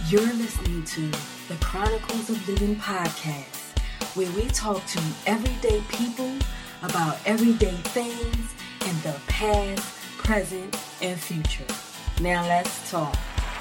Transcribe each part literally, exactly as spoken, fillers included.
You're listening to the Chronicles of Living podcast, where we talk to everyday people about everyday things in the past, present, and future. Now let's talk.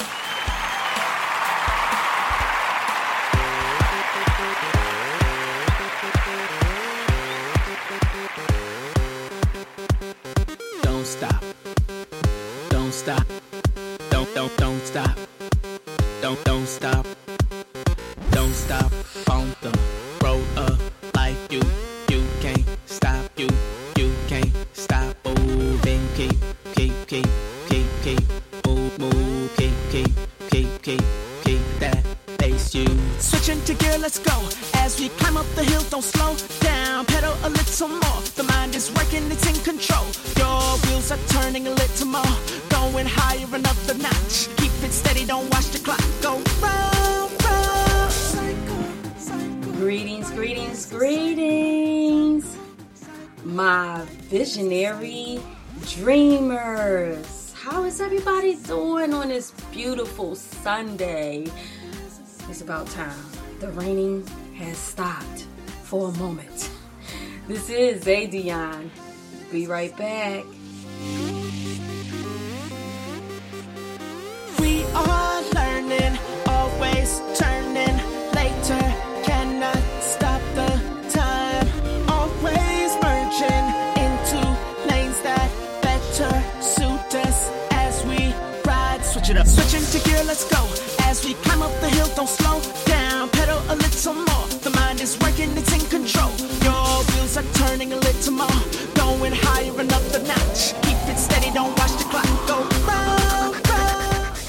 Don't stop. Don't stop. Don't, don't, don't stop. Don't, don't stop. Don't stop on the road of life. You, you can't stop. You, you can't stop moving. Keep, keep, keep, keep, keep, move, move, keep, keep, keep, keep, keep that pace. You switching to gear, let's go. As we climb up the hill, don't slow down. Pedal a little more. The mind is working, it's in control. Your wheels are turning a little more. Going higher, another notch. Keep it steady, don't watch the clock go round, round. Cycle, cycle. Greetings, greetings, greetings, my visionary dreamers. How is everybody doing on this beautiful Sunday? It's about time. The raining has stopped for a moment. This is Adion. Be right back. We are learning, always turning later. Cannot stop the time. Always merging into lanes that better suit us as we ride. Switch it up. Switching to gear, let's go. As we climb up the hill, don't slow down. Pedal a little more. The mind is working, it's in control. Your wheels are turning a little more. Going higher, another notch. Keep it steady, don't watch the clock go round, round.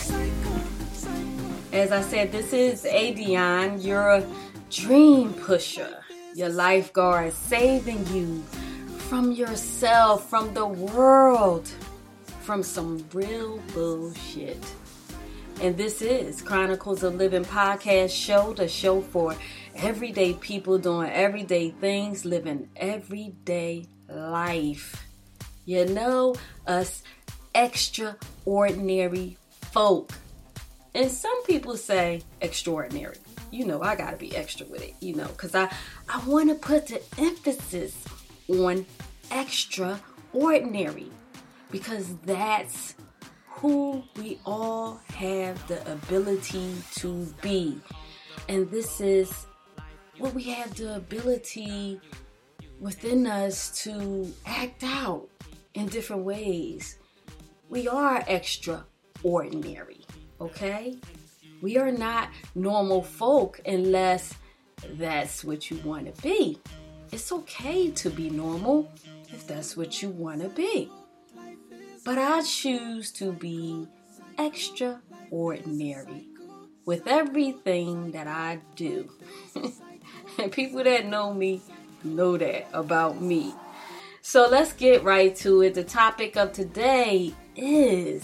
As I said, this is Adion, your dream pusher, your lifeguard, saving you from yourself, from the world, from some real bullshit. And this is Chronicles of Living podcast show, the show for everyday people doing everyday things, living everyday life. You know, us extraordinary folk. And some people say extraordinary. You know, I gotta be extra with it, you know, because I, I want to put the emphasis on extraordinary, because that's who we all have the ability to be. And this is what we have the ability within us to act out in different ways. We are extraordinary, okay? We are not normal folk unless that's what you want to be. It's okay to be normal if that's what you want to be. But I choose to be extraordinary with everything that I do. And people that know me know that about me. So let's get right to it. The topic of today is,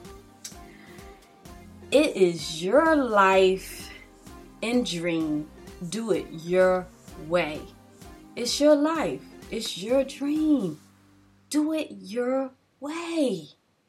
it is your life and dream. Do it your way. It's your life. It's your dream. Do it your way.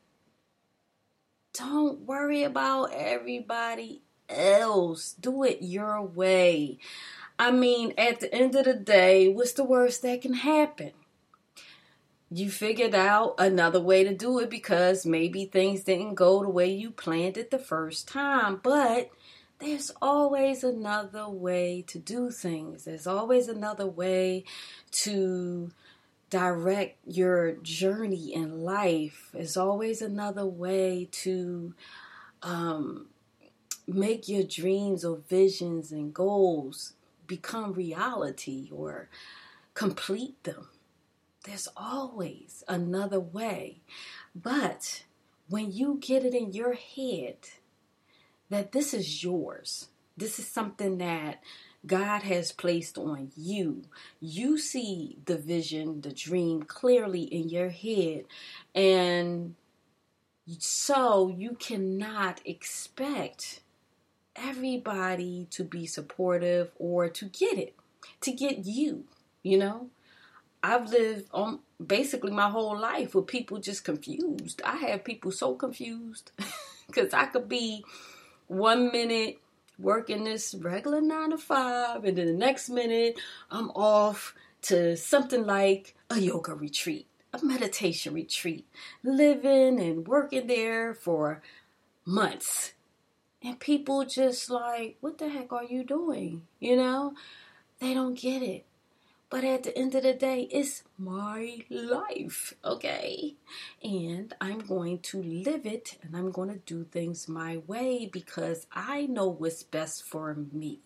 Don't worry about everybody else. Do it your way. I mean, at the end of the day, what's the worst that can happen? You figured out another way to do it because maybe things didn't go the way you planned it the first time. But there's always another way to do things. There's always another way to direct your journey in life. There's always another way to um, make your dreams or visions and goals become reality or complete them. There's always another way. But when you get it in your head that this is yours, this is something that God has placed on you, you see the vision, the dream clearly in your head, and so you cannot expect everybody to be supportive or to get it, to get you, you know. I've lived on basically my whole life with people just confused. I have people so confused because I could be One minute working this regular nine to five, and then the next minute I'm off to something like a yoga retreat, a meditation retreat, living and working there for months. And people just like, what the heck are you doing? You know, they don't get it. But at the end of the day, it's my life, okay? And I'm going to live it, and I'm going to do things my way because I know what's best for me.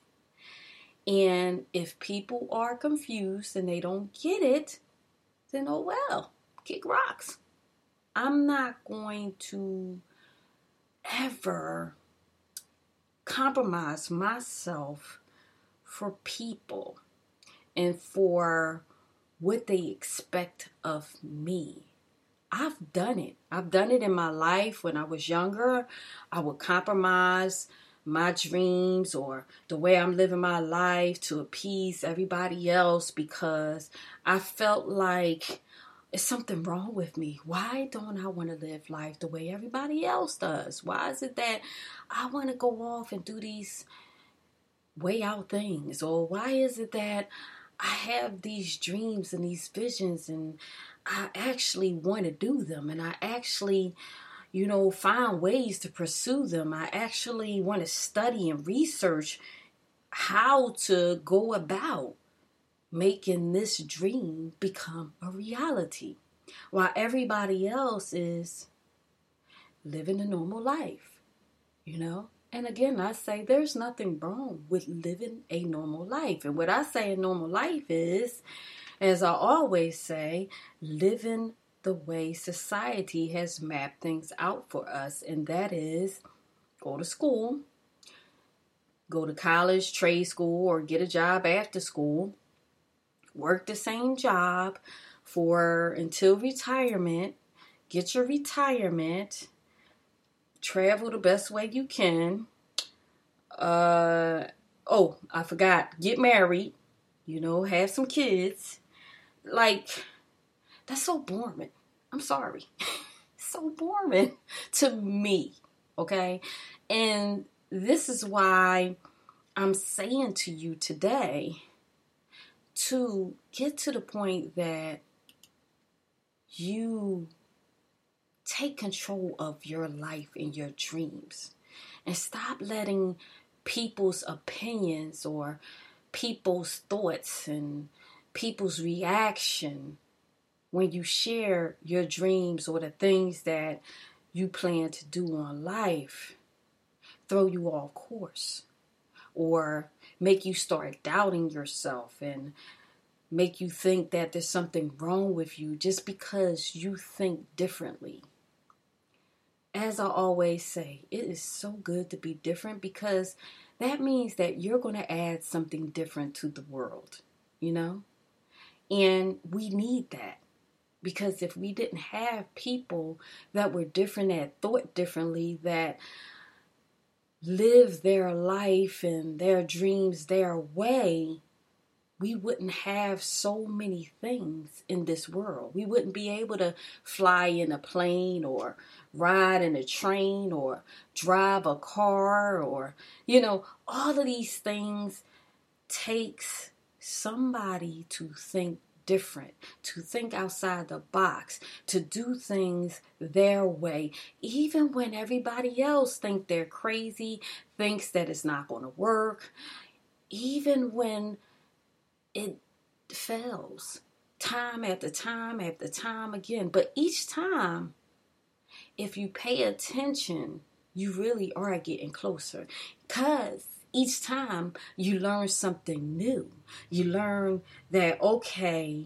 And if people are confused and they don't get it, then oh well, kick rocks. I'm not going to ever compromise myself for people and for what they expect of me. I've done it. I've done it in my life. When I was younger, I would compromise my dreams or the way I'm living my life to appease everybody else because I felt like it's something wrong with me. Why don't I want to live life the way everybody else does? Why is it that I want to go off and do these way out things? Or why is it that I have these dreams and these visions and I actually want to do them and I actually, you know, find ways to pursue them. I actually want to study and research how to go about making this dream become a reality while everybody else is living a normal life, you know? And again, I say there's nothing wrong with living a normal life. And what I say a normal life is, as I always say, living the way society has mapped things out for us. And that is go to school, go to college, trade school, or get a job after school, work the same job for until retirement, get your retirement, travel the best way you can. Uh, oh, I forgot. Get married. You know, have some kids. Like, that's so boring. I'm sorry. So boring to me. Okay? And this is why I'm saying to you today to get to the point that you take control of your life and your dreams and stop letting people's opinions or people's thoughts and people's reaction when you share your dreams or the things that you plan to do on life throw you off course or make you start doubting yourself and make you think that there's something wrong with you just because you think differently. As I always say, it is so good to be different because that means that you're going to add something different to the world, you know? And we need that because if we didn't have people that were different, that thought differently, that live their life and their dreams their way, we wouldn't have so many things in this world. We wouldn't be able to fly in a plane or ride in a train or drive a car or, you know, all of these things takes somebody to think different, to think outside the box, to do things their way, even when everybody else think they're crazy, thinks that it's not going to work, even when it fails time after time after time again. But each time, if you pay attention, you really are getting closer. Because each time you learn something new. You learn that, okay,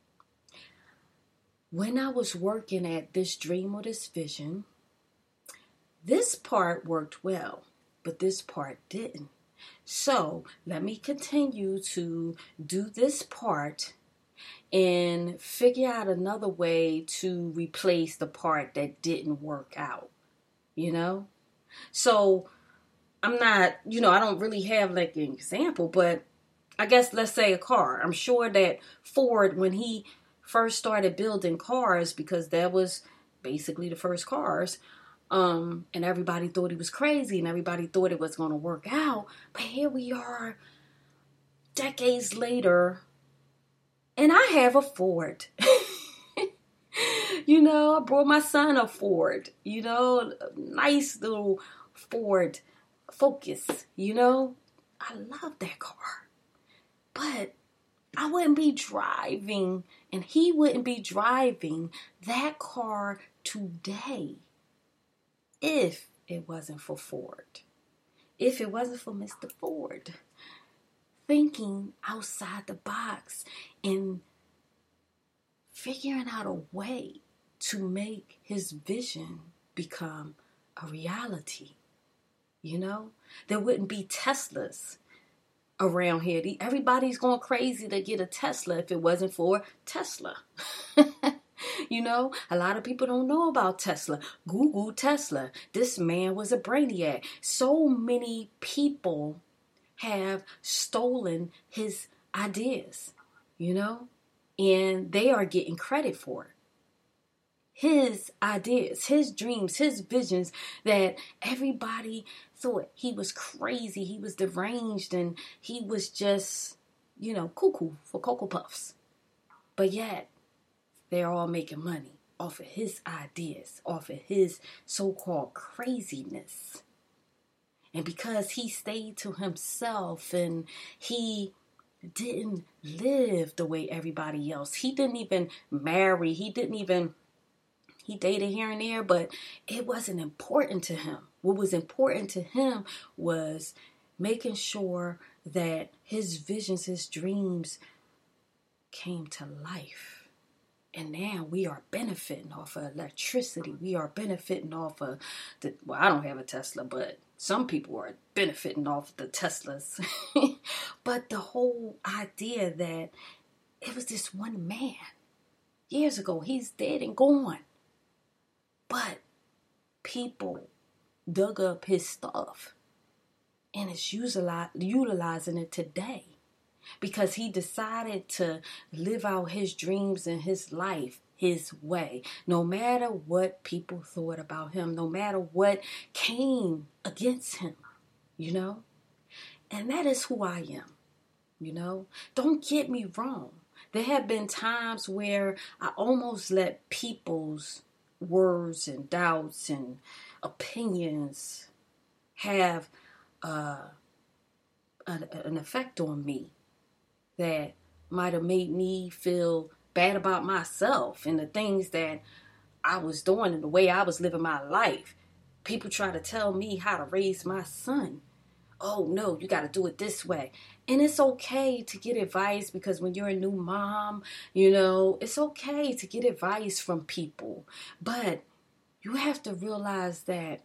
when I was working at this dream or this vision, this part worked well, but this part didn't. So let me continue to do this part and figure out another way to replace the part that didn't work out, you know? So I'm not, you know, I don't really have like an example, but I guess let's say a car. I'm sure that Ford, when he first started building cars, because that was basically the first cars, Um, and everybody thought he was crazy and everybody thought it was going to work out. But here we are decades later and I have a Ford. You know, I brought my son a Ford, you know, a nice little Ford Focus, you know. I love that car. But I wouldn't be driving and he wouldn't be driving that car today if it wasn't for Ford. If it wasn't for Mister Ford thinking outside the box and figuring out a way to make his vision become a reality. You know, there wouldn't be Teslas around here. Everybody's going crazy to get a Tesla if it wasn't for Tesla. You know, a lot of people don't know about Tesla. Google Tesla. This man was a brainiac. So many people have stolen his ideas, you know, and they are getting credit for it. His ideas, his dreams, his visions that everybody thought he was crazy, he was deranged, and he was just, you know, cuckoo for Cocoa Puffs. But yet, they're all making money off of his ideas, off of his so-called craziness. And because he stayed to himself and he didn't live the way everybody else, he didn't even marry, he didn't even, he dated here and there, but it wasn't important to him. What was important to him was making sure that his visions, his dreams came to life. And now we are benefiting off of electricity. We are benefiting off of the, well, I don't have a Tesla, but some people are benefiting off the Teslas. But the whole idea that it was this one man years ago, he's dead and gone. But people dug up his stuff and is utilizing it today. Because he decided to live out his dreams and his life his way. No matter what people thought about him. No matter what came against him. You know? And that is who I am. You know? Don't get me wrong. There have been times where I almost let people's words and doubts and opinions have uh, an, an effect on me. That might have made me feel bad about myself and the things that I was doing and the way I was living my life. People try to tell me how to raise my son. Oh, no, you got to do it this way. And it's okay to get advice because when you're a new mom, you know, it's okay to get advice from people. But you have to realize that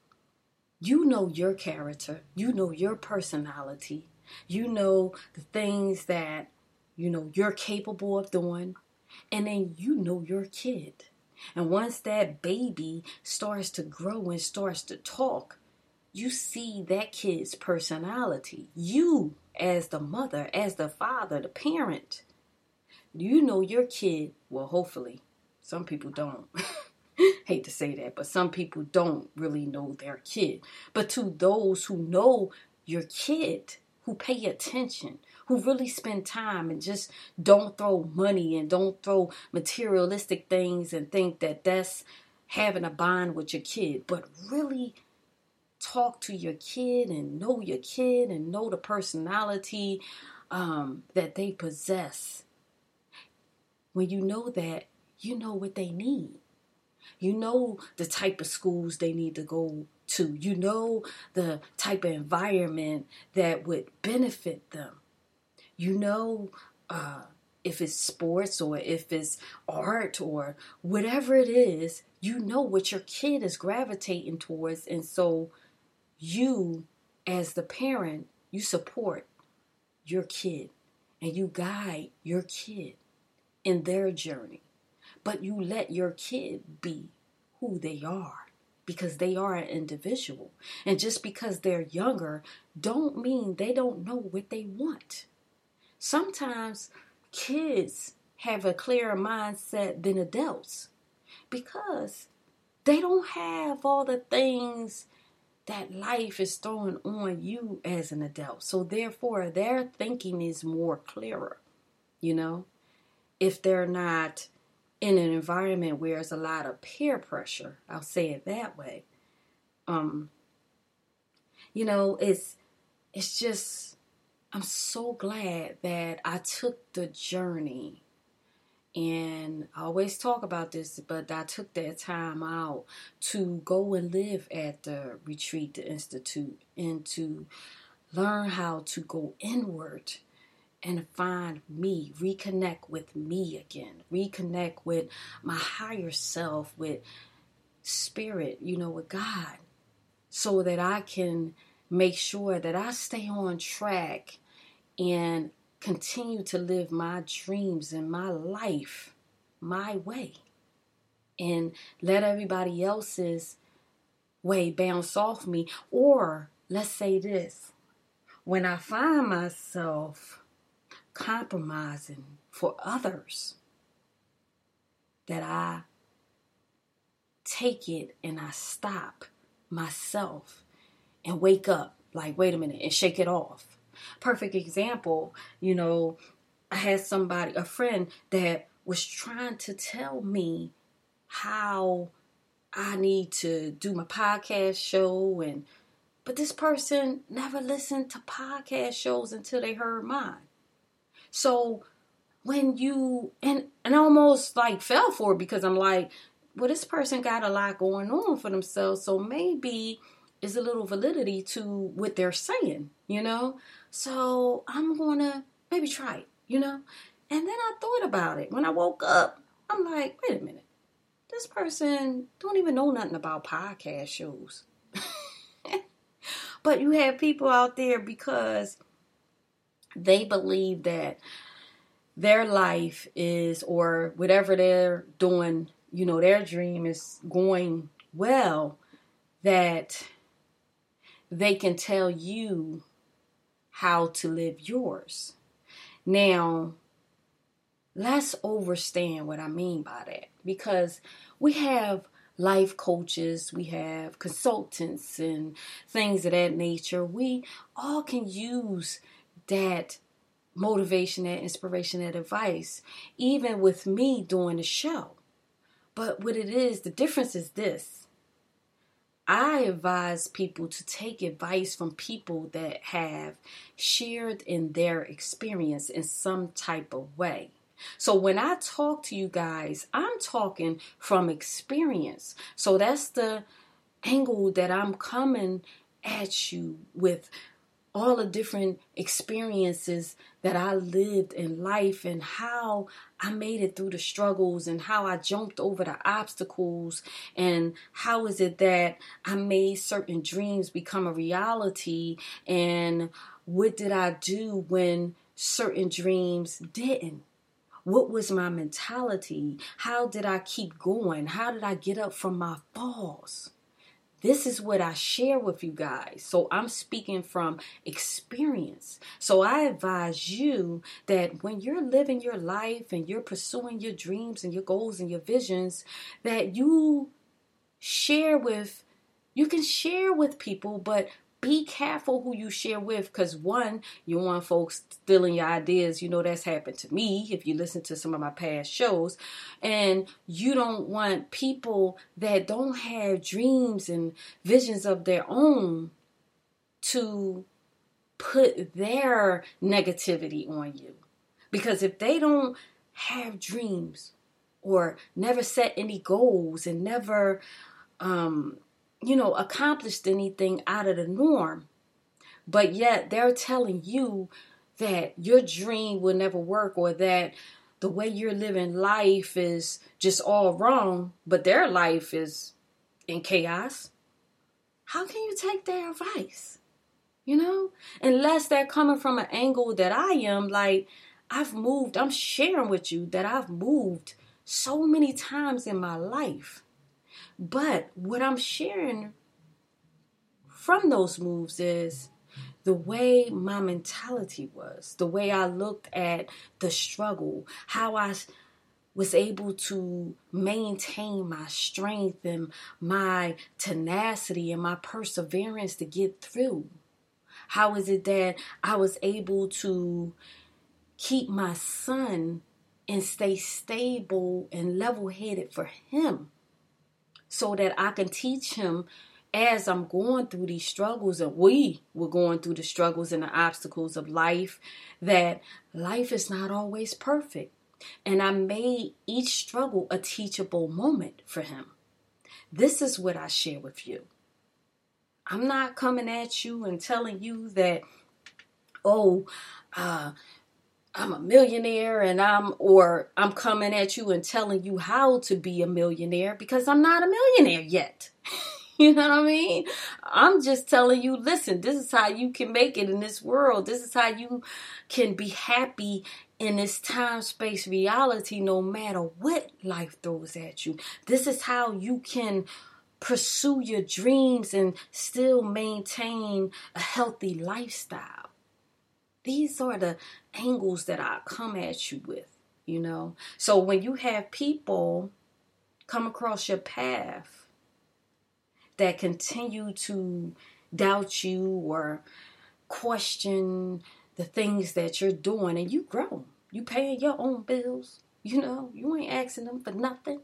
you know your character. You know your personality. You know the things that, you know, you're capable of doing. And then you know your kid. And once that baby starts to grow and starts to talk, you see that kid's personality. You, as the mother, as the father, the parent, you know your kid. Well, hopefully. Some people don't. Hate to say that, but some people don't really know their kid. But to those who know your kid, who pay attention, who really spend time and just don't throw money and don't throw materialistic things and think that that's having a bond with your kid, but really talk to your kid and know your kid and know the personality um, that they possess. When you know that, you know what they need. You know the type of schools they need to go to. You know the type of environment that would benefit them. You know uh, if it's sports or if it's art or whatever it is, you know what your kid is gravitating towards. And so you, as the parent, you support your kid and you guide your kid in their journey. But you let your kid be who they are because they are an individual. And just because they're younger don't mean they don't know what they want. Sometimes kids have a clearer mindset than adults because they don't have all the things that life is throwing on you as an adult. So therefore, their thinking is more clearer, you know, if they're not in an environment where there's a lot of peer pressure. I'll say it that way. Um, you know, it's it's just, I'm so glad that I took the journey. And I always talk about this, but I took that time out to go and live at the retreat, the institute, and to learn how to go inward and find me, reconnect with me again, reconnect with my higher self, with spirit, you know, with God, so that I can make sure that I stay on track and continue to live my dreams and my life my way, and let everybody else's way bounce off me. Or let's say this, when I find myself compromising for others, that I take it and I stop myself and wake up like, wait a minute, and shake it off. Perfect example, you know, I had somebody, a friend that was trying to tell me how I need to do my podcast show, and but this person never listened to podcast shows until they heard mine. So when you, and, and I almost like fell for it, because I'm like, well, this person got a lot going on for themselves, so maybe is a little validity to what they're saying, you know? So I'm going to maybe try it, you know? And then I thought about it. When I woke up, I'm like, wait a minute. This person don't even know nothing about podcast shows. But you have people out there because they believe that their life is, or whatever they're doing, you know, their dream is going well, that they can tell you how to live yours. Now, let's understand what I mean by that, because we have life coaches, we have consultants and things of that nature. We all can use that motivation, that inspiration, that advice, even with me doing the show. But what it is, the difference is this. I advise people to take advice from people that have shared in their experience in some type of way. So when I talk to you guys, I'm talking from experience. So that's the angle that I'm coming at you with, all the different experiences that I lived in life, and how I made it through the struggles, and how I jumped over the obstacles, and how is it that I made certain dreams become a reality, and what did I do when certain dreams didn't? What was my mentality? How did I keep going? How did I get up from my falls? This is what I share with you guys. So I'm speaking from experience. So I advise you that when you're living your life and you're pursuing your dreams and your goals and your visions, that you share with, you can share with people, but be careful who you share with, because one, you want folks stealing your ideas. You know, that's happened to me if you listen to some of my past shows. And you don't want people that don't have dreams and visions of their own to put their negativity on you. Because if they don't have dreams or never set any goals and never um you know, accomplished anything out of the norm, but yet they're telling you that your dream will never work, or that the way you're living life is just all wrong, but their life is in chaos. How can you take their advice? You know, unless they're coming from an angle that I am, like, I've moved, I'm sharing with you that I've moved so many times in my life. But what I'm sharing from those moves is the way my mentality was, the way I looked at the struggle, how I was able to maintain my strength and my tenacity and my perseverance to get through? How is it that I was able to keep my son and stay stable and level-headed for him so that I can teach him as I'm going through these struggles, and we were going through the struggles and the obstacles of life, that life is not always perfect. And I made each struggle a teachable moment for him. This is what I share with you. I'm not coming at you and telling you that, oh, uh, I'm a millionaire and I'm, or I'm coming at you and telling you how to be a millionaire, because I'm not a millionaire yet. You know what I mean? I'm just telling you, listen, this is how you can make it in this world. This is how you can be happy in this time, space, reality, no matter what life throws at you. This is how you can pursue your dreams and still maintain a healthy lifestyle. These are the angles that I come at you with, you know. So when you have people come across your path that continue to doubt you or question the things that you're doing, and you grow, you paying your own bills, you know, you ain't asking them for nothing.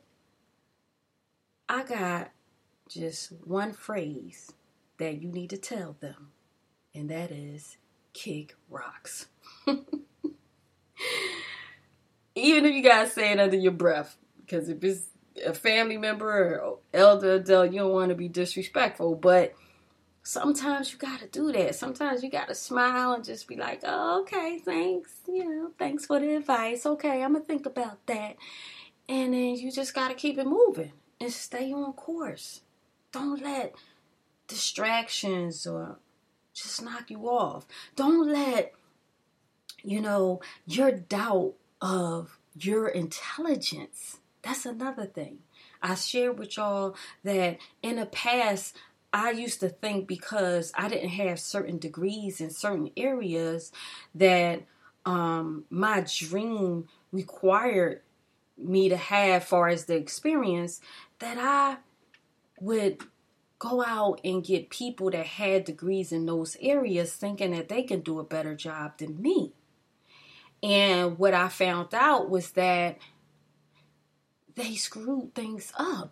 I got just one phrase that you need to tell them, and that is kick rocks. Even if you guys say it under your breath, because if it's a family member or elder adult, you don't want to be disrespectful, but sometimes you got to do that. Sometimes you got to smile and just be like, oh, okay, thanks. You know, thanks for the advice. Okay, I'm going to think about that. And then you just got to keep it moving and stay on course. Don't let distractions or just knock you off. Don't let, you know, your doubt of your intelligence. That's another thing. I shared with y'all that in the past, I used to think because I didn't have certain degrees in certain areas that um, my dream required me to have, far as the experience, that I would go out and get people that had degrees in those areas thinking that they can do a better job than me. And what I found out was that they screwed things up.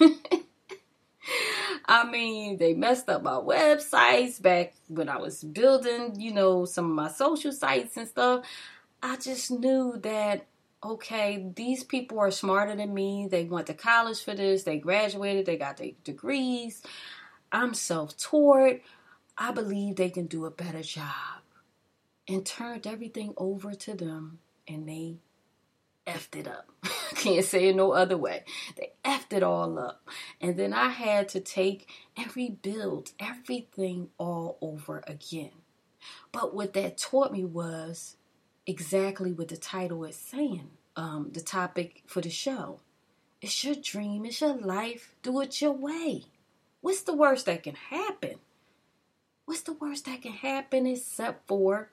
I mean, they messed up my websites back when I was building, you know, some of my social sites and stuff. I just knew that, okay, these people are smarter than me. They went to college for this. They graduated. They got their degrees. I'm self-taught. I believe they can do a better job. And turned everything over to them, and they effed it up. Can't say it no other way. They effed it all up. And then I had to take and rebuild everything all over again. But what that taught me was exactly what the title is saying. Um, the topic for the show. It's your dream. It's your life. Do it your way. What's the worst that can happen? What's the worst that can happen except for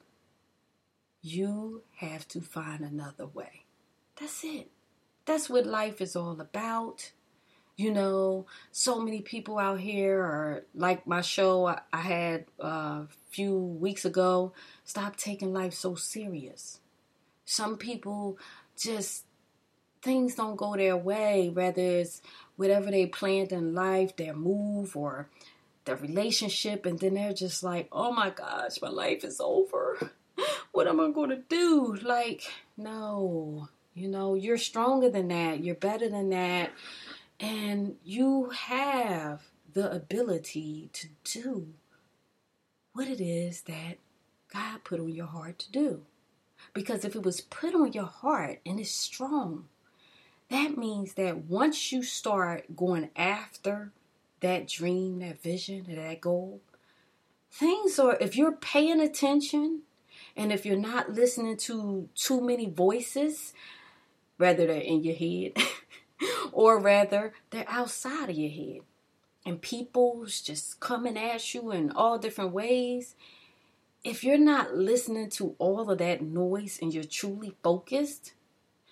you have to find another way. That's it. That's what life is all about. You know, so many people out here are like my show I, I had a few weeks ago. Stop taking life so serious. Some people just, things don't go their way. Whether it's whatever they planned in life, their move or their relationship. And then they're just like, oh my gosh, my life is over. What am I going to do? Like, no. You know, you're stronger than that. You're better than that. And you have the ability to do what it is that God put on your heart to do. Because if it was put on your heart and it's strong, that means that once you start going after that dream, that vision, that goal, things are, if you're paying attention and if you're not listening to too many voices, whether they're in your head or rather they're outside of your head, and people's just coming at you in all different ways, if you're not listening to all of that noise and you're truly focused,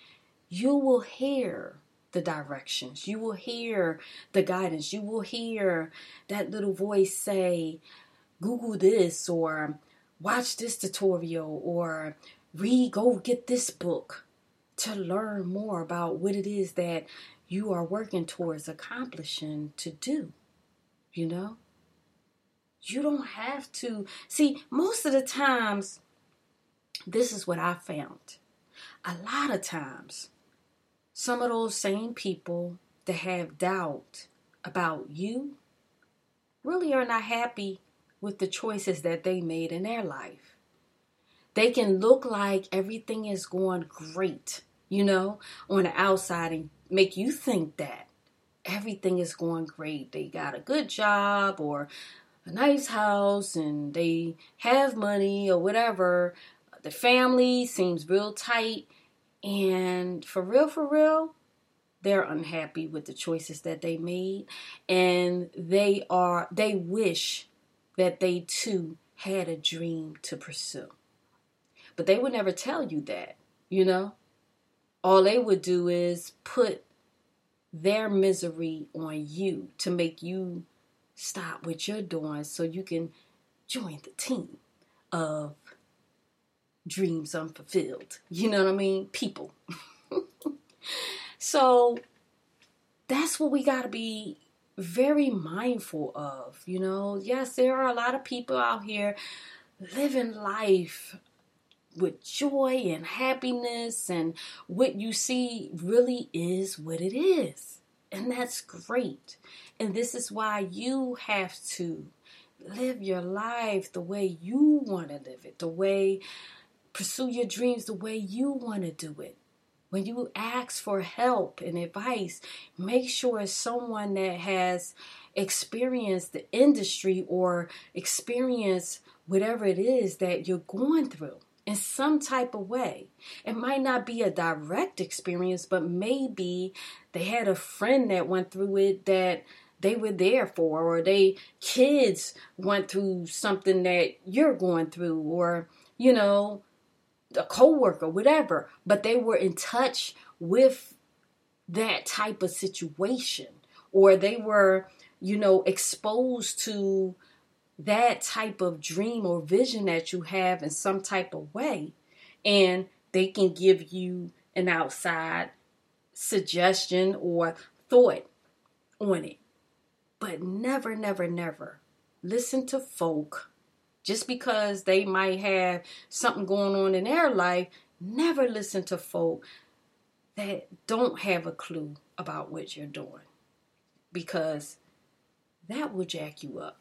you will hear the directions. You will hear the guidance. You will hear that little voice say, Google this, or watch this tutorial, or read, go get this book to learn more about what it is that you are working towards accomplishing to do. You know? You don't have to. See, most of the times, this is what I found. A lot of times, some of those same people that have doubt about you really are not happy with the choices that they made in their life. They can look like everything is going great, you know, on the outside and make you think that everything is going great. They got a good job or a nice house and they have money or whatever. The family seems real tight. And for real, for real, they're unhappy with the choices that they made. And they are, they wish that they too had a dream to pursue. But they would never tell you that, you know. All they would do is put their misery on you to make you stop what you're doing so you can join the team of dreams unfulfilled. You know what I mean? People. So that's what we got to be very mindful of. You know, yes, there are a lot of people out here living life with joy and happiness, and what you see really is what it is. And that's great. And this is why you have to live your life the way you want to live it, the way, pursue your dreams the way you want to do it. When you ask for help and advice, make sure it's someone that has experienced the industry or experienced whatever it is that you're going through in some type of way. It might not be a direct experience, but maybe they had a friend that went through it that they were there for, or they kids went through something that you're going through, or, you know, a coworker, whatever, but they were in touch with that type of situation, or they were, you know, exposed to that type of dream or vision that you have in some type of way, and they can give you an outside suggestion or thought on it. But never, never, never listen to folk just because they might have something going on in their life. Never listen to folk that don't have a clue about what you're doing, because that will jack you up.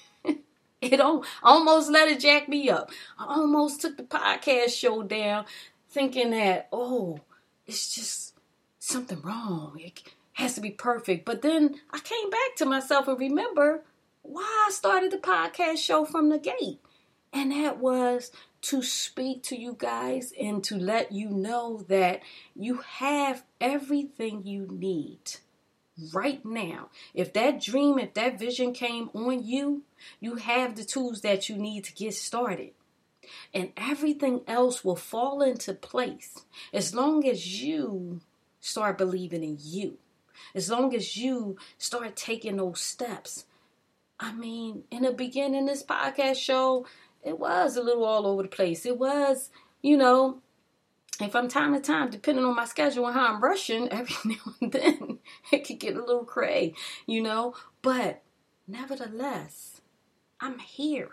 It almost let it jack me up. I almost took the podcast show down thinking that, oh, it's just something wrong. It has to be perfect. But then I came back to myself and remember why I started the podcast show from the gate. And that was to speak to you guys and to let you know that you have everything you need right now. If that dream, if that vision came on you, you have the tools that you need to get started. And everything else will fall into place as long as you start believing in you. As long as you start taking those steps. I mean, in the beginning, this podcast show, it was a little all over the place. It was, you know, and from time to time, depending on my schedule and how I'm rushing, every now and then, it could get a little cray, you know. But nevertheless, I'm here.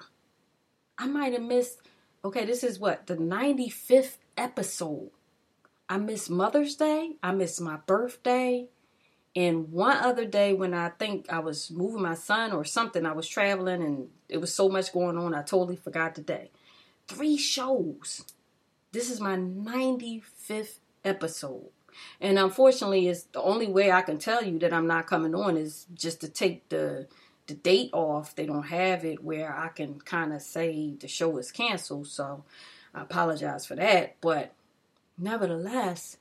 I might have missed, okay, this is what, the ninety-fifth episode. I missed Mother's Day. I missed my birthday. And one other day when I think I was moving my son or something, I was traveling and it was so much going on, I totally forgot the day. Three shows. This is my ninety-fifth episode. And unfortunately, it's the only way I can tell you that I'm not coming on is just to take the the date off. They don't have it where I can kind of say the show is canceled. So I apologize for that. But nevertheless,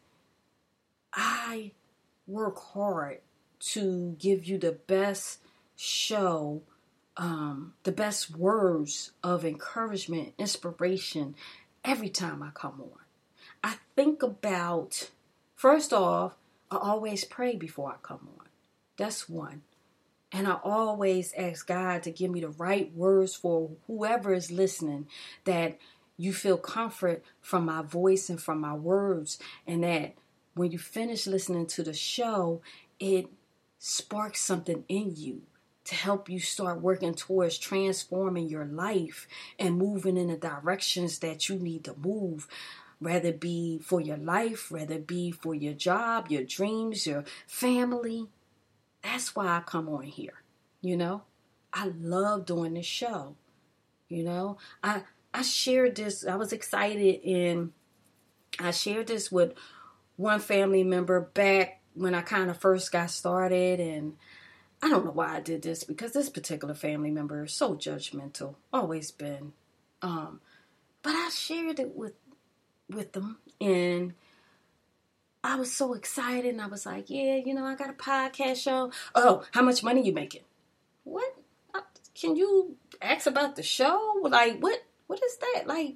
I work hard to give you the best show, um, the best words of encouragement, inspiration, every time I come on. I think about First off, I always pray before I come on. That's one. And I always ask God to give me the right words for whoever is listening, that you feel comfort from my voice and from my words, and that when you finish listening to the show, it sparks something in you to help you start working towards transforming your life and moving in the directions that you need to move, whether it be for your life, whether it be for your job, your dreams, your family. That's why I come on here, you know. I love doing this show, you know. I I shared this, I was excited, and I shared this with one family member back when I kind of first got started, and I don't know why I did this, because this particular family member is so judgmental, always been. Um, but I shared it with with them, and I was so excited, and I was like, yeah, you know, I got a podcast show. Oh, how much money you making? What? Uh, Can you ask about the show? Like, what? What is that? Like,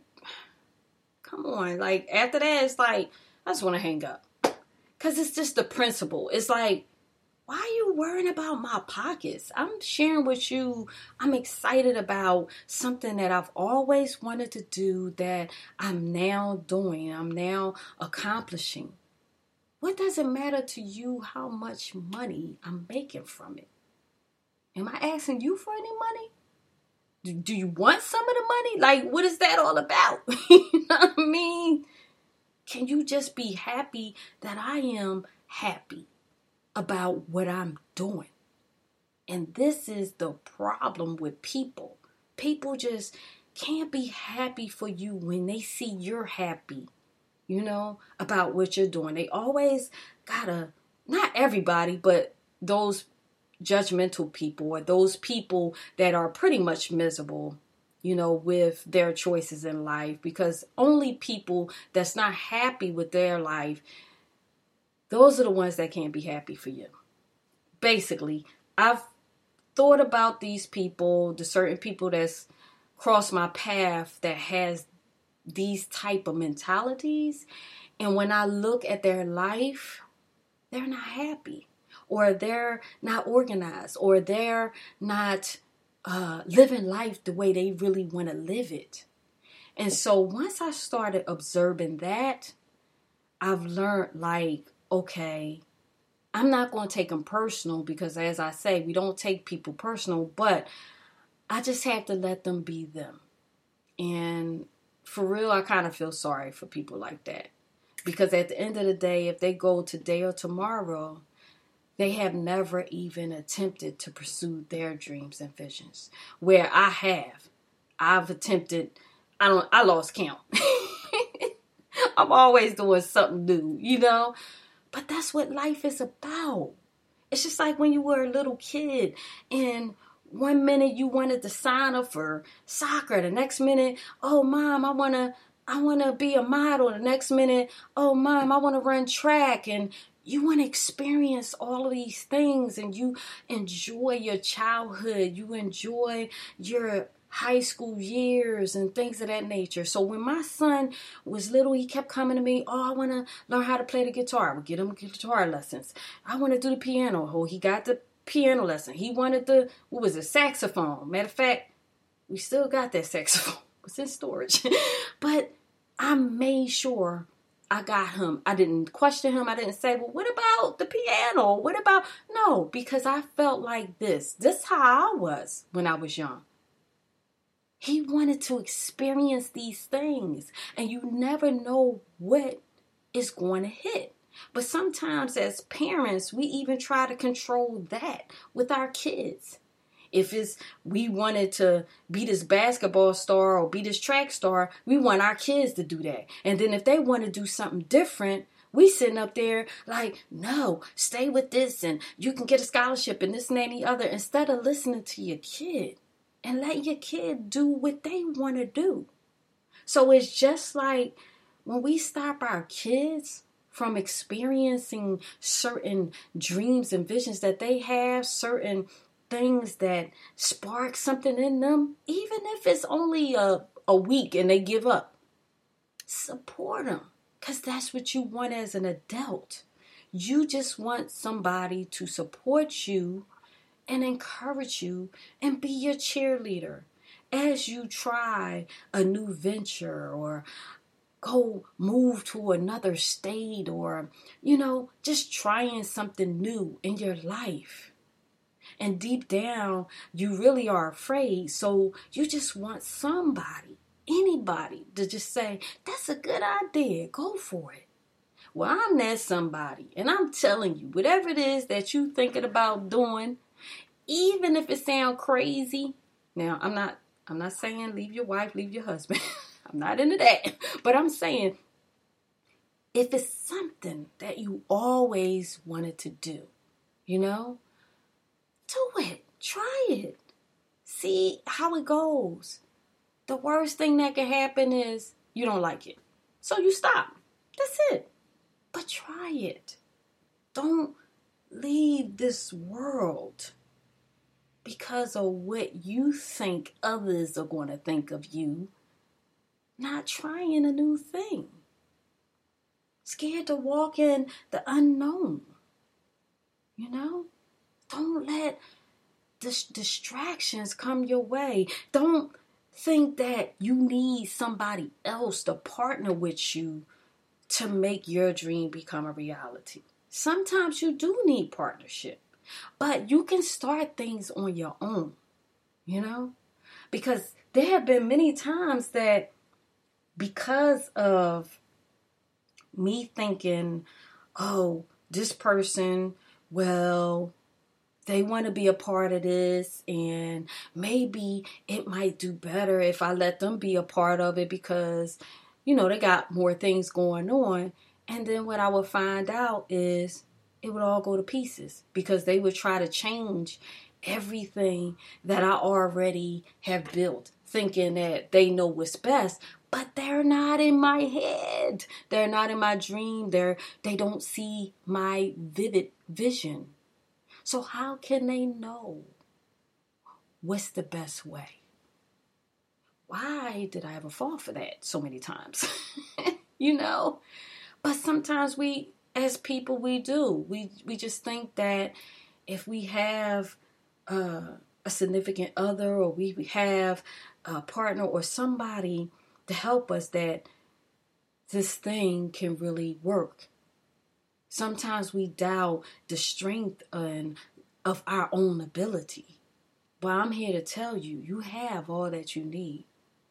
come on. Like, after that, it's like, I just want to hang up. Because it's just the principle. It's like, why are you worrying about my pockets? I'm sharing with you. I'm excited about something that I've always wanted to do that I'm now doing. I'm now accomplishing. What does it matter to you how much money I'm making from it? Am I asking you for any money? Do, do you want some of the money? Like, what is that all about? You know what I mean? Can you just be happy that I am happy about what I'm doing? And this is the problem with people. People just can't be happy for you when they see you're happy, you know, about what you're doing. They always gotta, not everybody, but those judgmental people, or those people that are pretty much miserable, you know, with their choices in life, because only people that's not happy with their life, those are the ones that can't be happy for you. Basically, I've thought about these people, the certain people that's crossed my path that has these type of mentalities, and when I look at their life, they're not happy, or they're not organized, or they're not uh, living life the way they really want to live it. And so once I started observing that, I've learned, like, okay, I'm not going to take them personal, because as I say, we don't take people personal, but I just have to let them be them. And for real, I kind of feel sorry for people like that, because at the end of the day, if they go today or tomorrow, they have never even attempted to pursue their dreams and visions. Where I have, I've attempted, I don't, I lost count. I'm always doing something new, you know? But that's what life is about. It's just like when you were a little kid, and one minute you wanted to sign up for soccer. The next minute, oh, mom, I want to I want to be a model. The next minute, oh, mom, I want to run track. And you want to experience all of these things, and you enjoy your childhood. You enjoy your high school years and things of that nature. So when my son was little, he kept coming to me, oh, I want to learn how to play the guitar. I would get him guitar lessons. I want to do the piano. Oh, he got the piano lesson. He wanted the, what was it, saxophone. Matter of fact, we still got that saxophone. It's in storage. But I made sure I got him. I didn't question him. I didn't say, well, what about the piano? What about, no, because I felt like this. This is how I was when I was young. He wanted to experience these things, and you never know what is going to hit. But sometimes as parents, we even try to control that with our kids. If it's, we wanted to be this basketball star or be this track star, we want our kids to do that. And then if they want to do something different, we sitting up there like, no, stay with this, and you can get a scholarship and this and that and the other, instead of listening to your kid and let your kid do what they want to do. So it's just like when we stop our kids from experiencing certain dreams and visions that they have, certain things that spark something in them, even if it's only a, a week and they give up, support them. Because that's what you want as an adult. You just want somebody to support you and encourage you and be your cheerleader as you try a new venture or go move to another state or, you know, just trying something new in your life. And deep down, you really are afraid. So you just want somebody, anybody, to just say, that's a good idea. Go for it. Well, I'm that somebody. And I'm telling you, whatever it is that you're thinking about doing, even if it sounds crazy. Now, I'm not, I'm not saying leave your wife, leave your husband. I'm not into that. But I'm saying, if it's something that you always wanted to do, you know, do it. Try it. See how it goes. The worst thing that can happen is you don't like it. So you stop. That's it. But try it. Don't leave this world because of what you think others are going to think of you. Not trying a new thing. Scared to walk in the unknown. You know? Don't let dis- distractions come your way. Don't think that you need somebody else to partner with you to make your dream become a reality. Sometimes you do need partnership, but you can start things on your own, you know? Because there have been many times that because of me thinking, oh, this person, well, they want to be a part of this, and maybe it might do better if I let them be a part of it because, you know, they got more things going on. And then what I would find out is it would all go to pieces because they would try to change everything that I already have built, thinking that they know what's best. But they're not in my head. They're not in my dream. They're, they don't see my vivid vision. So how can they know what's the best way? Why did I ever fall for that so many times? You know? But sometimes we, as people, we do. We we just think that if we have uh, a significant other or we have a partner or somebody to help us, that this thing can really work. Sometimes we doubt the strength and of our own ability. But I'm here to tell you, you have all that you need.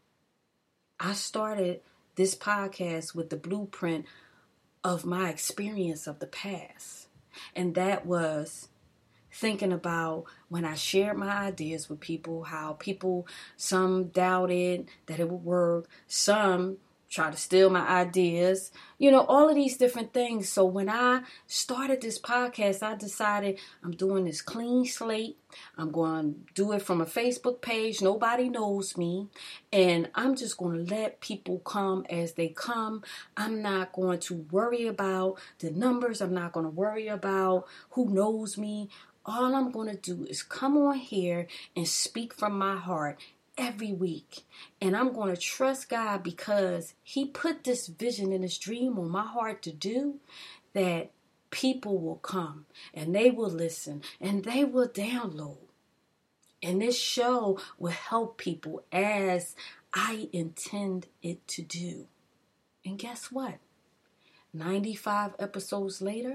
I started this podcast with the blueprint of my experience of the past. And that was thinking about when I shared my ideas with people, how people, some doubted that it would work, some try to steal my ideas, you know, all of these different things. So when I started this podcast, I decided I'm doing this clean slate. I'm going to do it from a Facebook page. Nobody knows me. And I'm just going to let people come as they come. I'm not going to worry about the numbers. I'm not going to worry about who knows me. All I'm going to do is come on here and speak from my heart every week. And I'm going to trust God because He put this vision and this dream on my heart to do, that people will come and they will listen and they will download. And this show will help people as I intend it to do. And guess what? ninety-five episodes later,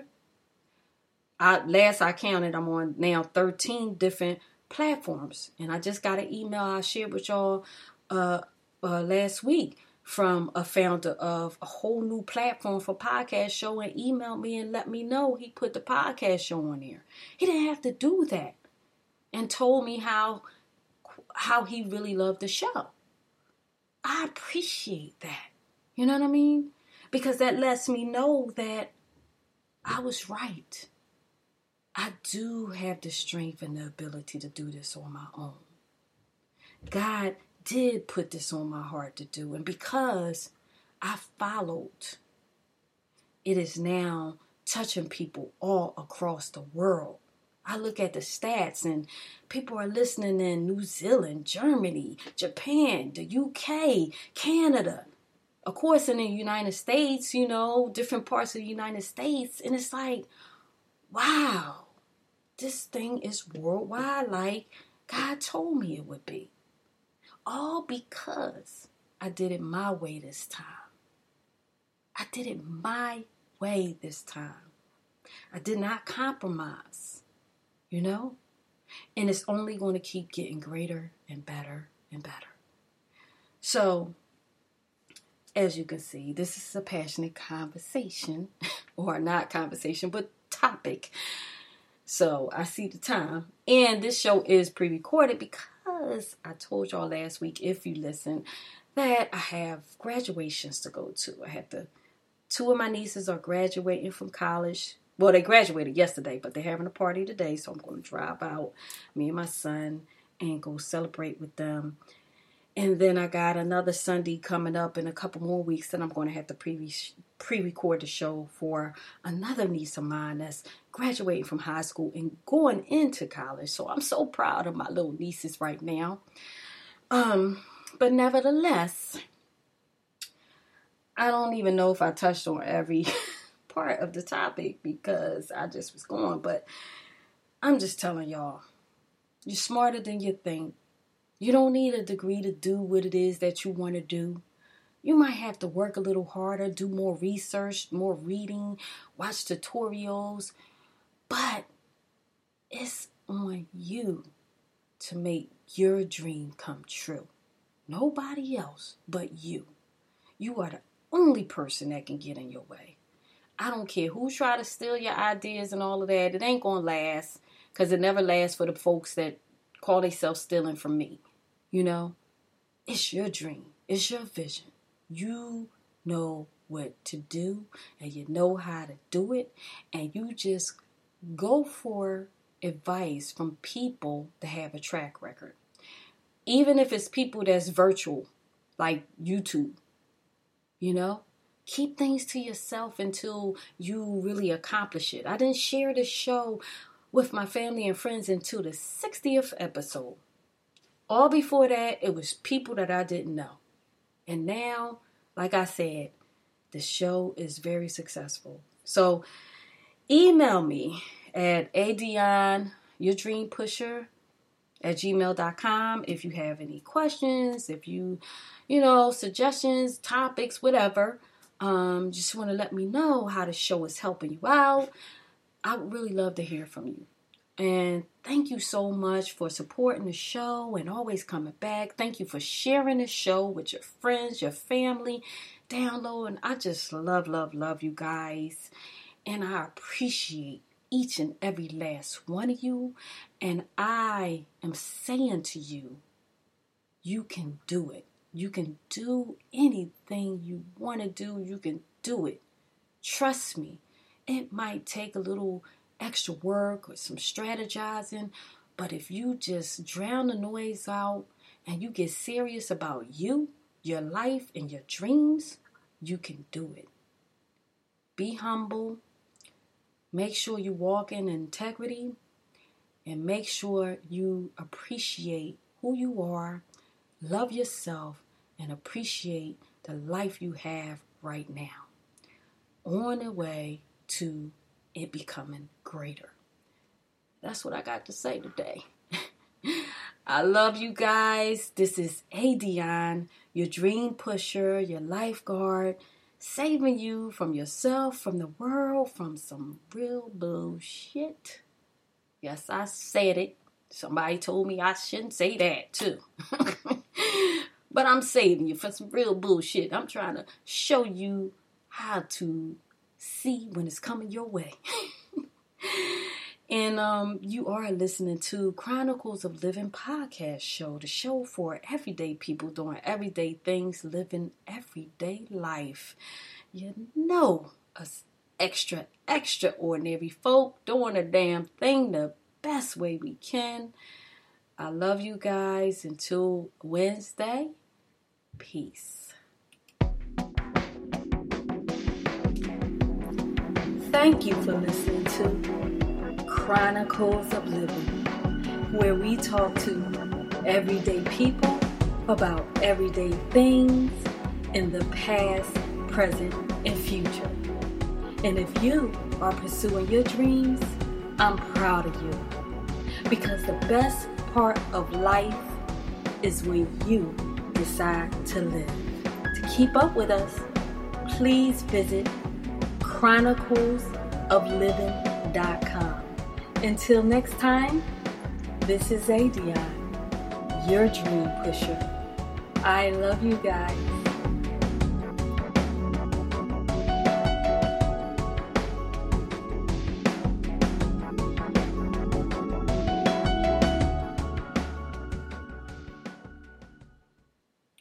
I, last I counted, I'm on now thirteen different platforms. And I just got an email I shared with y'all uh, uh, last week from a founder of a whole new platform for podcast show, and emailed me and let me know he put the podcast show on there. He didn't have to do that, and told me how how he really loved the show. I appreciate that. You know what I mean? Because that lets me know that I was right. I do have the strength and the ability to do this on my own. God did put this on my heart to do. And because I followed, it is now touching people all across the world. I look at the stats and people are listening in New Zealand, Germany, Japan, the U K, Canada, of course, in the United States, you know, different parts of the United States. And it's like, wow, this thing is worldwide like God told me it would be. All because I did it my way this time. I did it my way this time. I did not compromise, you know? And it's only going to keep getting greater and better and better. So, as you can see, this is a passionate conversation, or not conversation, but topic. So, I see the time. And this show is pre-recorded because I told y'all last week, if you listen, that I have graduations to go to. I had to, two of my nieces are graduating from college. Well, they graduated yesterday, but they're having a party today, so I'm going to drive out, me and my son, and go celebrate with them. And then I got another Sunday coming up in a couple more weeks that I'm going to have to pre pre-record the show for another niece of mine that's graduating from high school and going into college. So I'm so proud of my little nieces right now. Um, but nevertheless, I don't even know if I touched on every part of the topic because I just was going, but I'm just telling y'all, you're smarter than you think. You don't need a degree to do what it is that you want to do. You might have to work a little harder, do more research, more reading, watch tutorials, but it's on you to make your dream come true. Nobody else but you. You are the only person that can get in your way. I don't care who try to steal your ideas and all of that. It ain't going to last because it never lasts for the folks that call themselves stealing from me. You know, it's your dream. It's your vision. You know what to do and you know how to do it. And you just go for advice from people that have a track record. Even if it's people that's virtual, like YouTube, you know. Keep things to yourself until you really accomplish it. I didn't share this show with my family and friends until the sixtieth episode. All before that, it was people that I didn't know. And now, like I said, the show is very successful. So email me at adion, your dream pusher, at gmail dot com if you have any questions, if you, you know, suggestions, topics, whatever. Um, just want to let me know how the show is helping you out. I would really love to hear from you. And thank you so much for supporting the show and always coming back. Thank you for sharing the show with your friends, your family, downloading. I just love, love, love you guys. And I appreciate each and every last one of you. And I am saying to you, you can do it. You can do anything you want to do. You can do it. Trust me. It might take a little extra work or some strategizing, but if you just drown the noise out and you get serious about you, your life, and your dreams, you can do it. Be humble. Make sure you walk in integrity, and make sure you appreciate who you are, love yourself, and appreciate the life you have right now. On the way to it becoming greater. That's what I got to say today. I love you guys. This is Adion, your dream pusher, your lifeguard, saving you from yourself, from the world, from some real bullshit. Yes, I said it. Somebody told me I shouldn't say that too. But I'm saving you from some real bullshit. I'm trying to show you how to see when it's coming your way. And um, you are listening to Chronicles of Living podcast show, the show for everyday people doing everyday things, living everyday life. You know, us extra, extraordinary folk doing a damn thing the best way we can. I love you guys. Until Wednesday, peace. Thank you for listening to Chronicles of Living, where we talk to everyday people about everyday things in the past, present, and future. And if you are pursuing your dreams, I'm proud of you. Because the best part of life is when you decide to live. To keep up with us, please visit chronicles of living dot com. Until next time, this is Adion, your dream pusher. I love you guys.